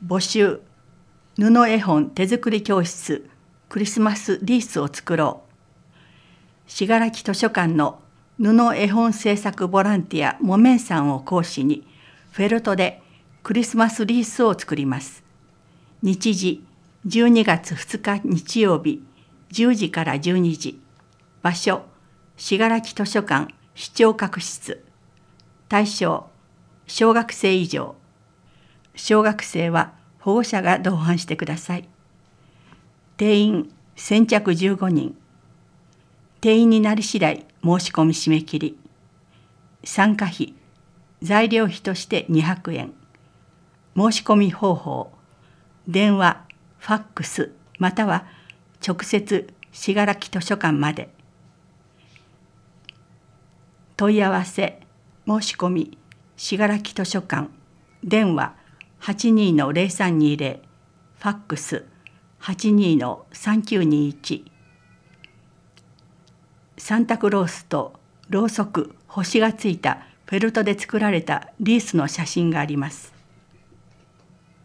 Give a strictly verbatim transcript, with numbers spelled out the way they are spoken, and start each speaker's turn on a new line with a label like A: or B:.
A: 募集布絵本手作り教室クリスマスリースを作ろう。信楽図書館の布絵本制作ボランティアもめんさんを講師にフェルトでクリスマスリースを作ります。日時じゅうにがつふつか日曜日じゅうじからじゅうにじ。場所信楽図書館視聴覚室。対象小学生以上。小学生は保護者が同伴してください。定員先着じゅうごにん。定員になり次第申し込み締め切り。参加費材料費としてにひゃくえん。申し込み方法電話、ファックスまたは直接信楽図書館まで。問い合わせ申し込み信楽図書館電話 はちにーのぜろさんにーぜろ ファックス はちにーのさんきゅうにーいち。サンタクロースとろうそく星がついたフェルトで作られたリースの写真があります。